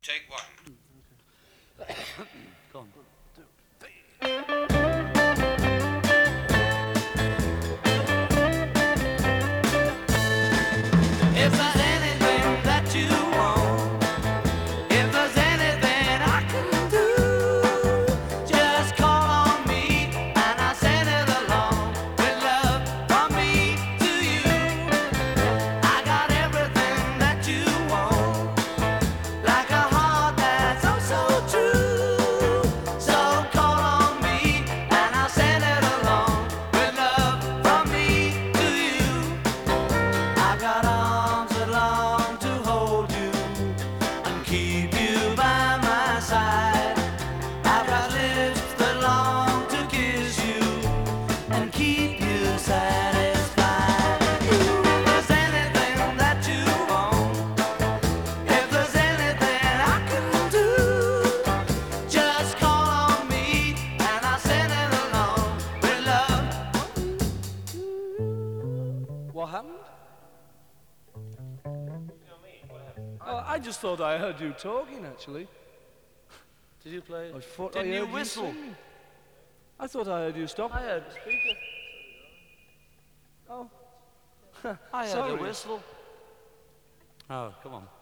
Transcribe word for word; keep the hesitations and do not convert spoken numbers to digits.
Take one. Go on. If there's anything that you want, if there's anything I can do, just call on me and I'll send it along with love from me to you. I got everything that you want, like a heart that's oh so true. So call on me and I'll send it along with love from me to you. I got arms that long to hold you and keep you by my side. I've got lips that long to kiss you and keep you satisfied. Ooh, if there's anything that you want, if there's anything I can do, just call on me and I'll send it along with love. What happened? Oh, I just thought I heard you talking, actually. Did you play? I thought Didn't I you heard whistle? singing. I thought I heard you stop. I heard a speaker. Oh. I heard Sorry. a whistle. Oh, come on.